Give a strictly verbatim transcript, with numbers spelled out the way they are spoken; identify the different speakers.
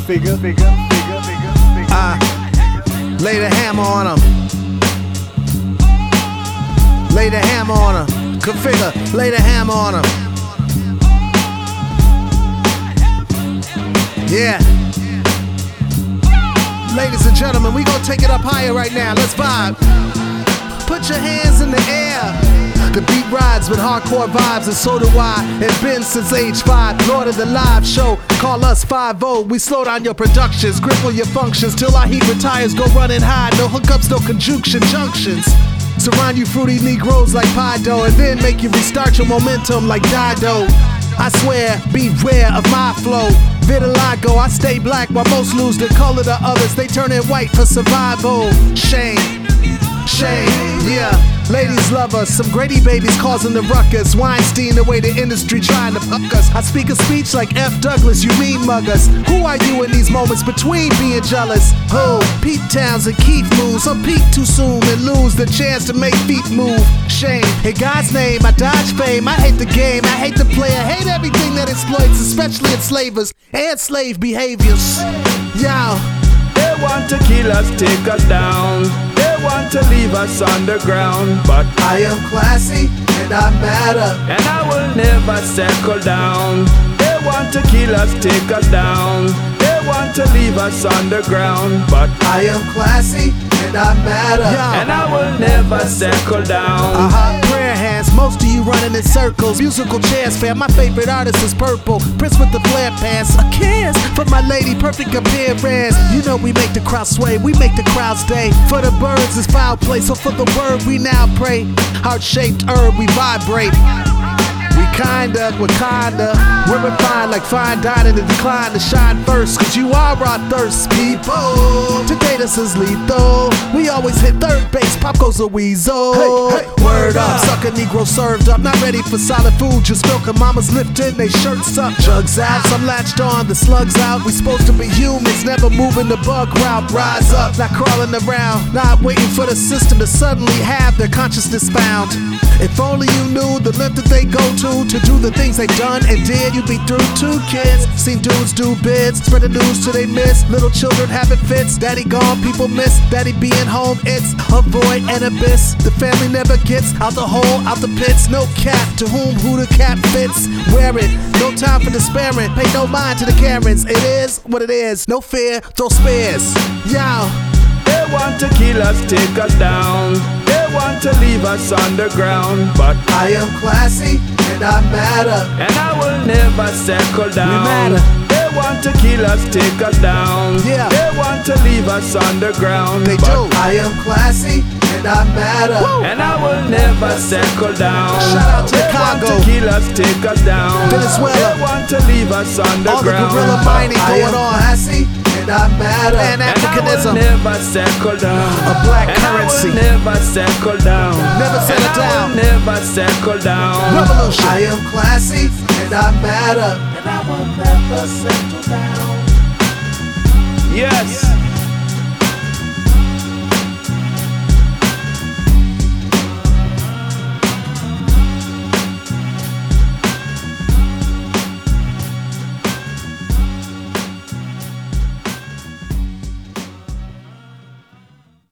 Speaker 1: figure, figure, figure, figure, figure.
Speaker 2: Uh, lay the hammer on him. Lay the hammer on him. Configure, lay the hammer on him. Yeah. Ladies and gentlemen, we gon' take it up higher right now. Let's vibe. Put your hands in the air. The beat rides with hardcore vibes, and so do I. And been since age five, Lord of the live show. Call us five oh. We slow down your productions, cripple your functions till our heat retires. Go running high, no hookups, no conjunction junctions. Surround you fruity Negroes like pie dough, and then make you restart your momentum like Dido. I swear, beware of my flow. Vitiligo, I stay black while most lose the color to others. They turn it white for survival. Shame, shame, yeah. Ladies love us, some Grady babies causing the ruckus. Weinstein, the way the industry trying to fuck us. I speak a speech like F. Douglas, you mean mug us. Who are you in these moments between being jealous? Oh, Pete Townsend, Keith moves. Some peak too soon and lose the chance to make feet move. Shame, in God's name, I dodge fame. I hate the game, I hate the player, hate everything that exploits, especially enslavers and slave behaviors. Yo.
Speaker 3: They want to kill us, take us down. They want to leave us underground. But
Speaker 2: I am classy and I matter,
Speaker 3: and I will never settle down. They want to kill us, take us down. They want to leave us underground. But
Speaker 2: I am classy and I matter,
Speaker 3: yeah. And I will never settle down.
Speaker 2: Uh-huh. Prayer hands, most of you running in circles. Musical chairs fan, my favorite artist is Purple. Prince with the flare pants. A kiss for my lady, perfect appearance. You know we make the crowd sway, we make the crowd stay. For the birds is foul play, so for the word we now pray. Heart-shaped herb, we vibrate. We kinda, we're kinda, we're refined like fine dining to decline to shine first. Cause you are our thirst, people. To date us is lethal. We always hit third base, pop goes a weasel. Hey, hey, word up, sucker Negro served up. Not ready for solid food, just milking mamas lifting they shirts up. Jugs out, some latched on, the slugs out. We supposed to be humans, never moving the bug route. Rise up, not crawling around, not waiting for the system to suddenly have their consciousness found. If only you knew the length that they go to to do the things they've done and did, you'd be through two kids. Seen dudes do bids, spread the news till they miss. Little children having fits, daddy gone, people miss. Daddy being home, it's a void and abyss. The family never gets out the hole, out the pits. No cap to whom who the cap fits. Wear it, no time for despairing. Pay no mind to the Karens. It is what it is, no fear, throw spares. Yo.
Speaker 3: They want to kill us, take us down. They want to leave us underground. But
Speaker 2: I am classy and I matter,
Speaker 3: and I will never settle down.
Speaker 2: We matter.
Speaker 3: They want to kill us, take us down.
Speaker 2: Yeah.
Speaker 3: They want to leave us underground.
Speaker 2: They
Speaker 3: but
Speaker 2: do. I am classy and I matter,
Speaker 3: woo. And I will never settle down.
Speaker 2: Shout out to
Speaker 3: they
Speaker 2: Chicago.
Speaker 3: Want to kill us, take us down.
Speaker 2: Venezuela.
Speaker 3: They want to leave us underground.
Speaker 2: All the guerrilla mining
Speaker 3: I
Speaker 2: going on. Classy and I matter. And Africanism.
Speaker 3: And I will never settle down.
Speaker 2: A black
Speaker 3: and
Speaker 2: currency.
Speaker 3: I will never settle down.
Speaker 2: Never settle
Speaker 3: and
Speaker 2: down.
Speaker 3: I will never settle down.
Speaker 2: Revolution. I am classy and I matter, and I will never settle down.
Speaker 3: Yes.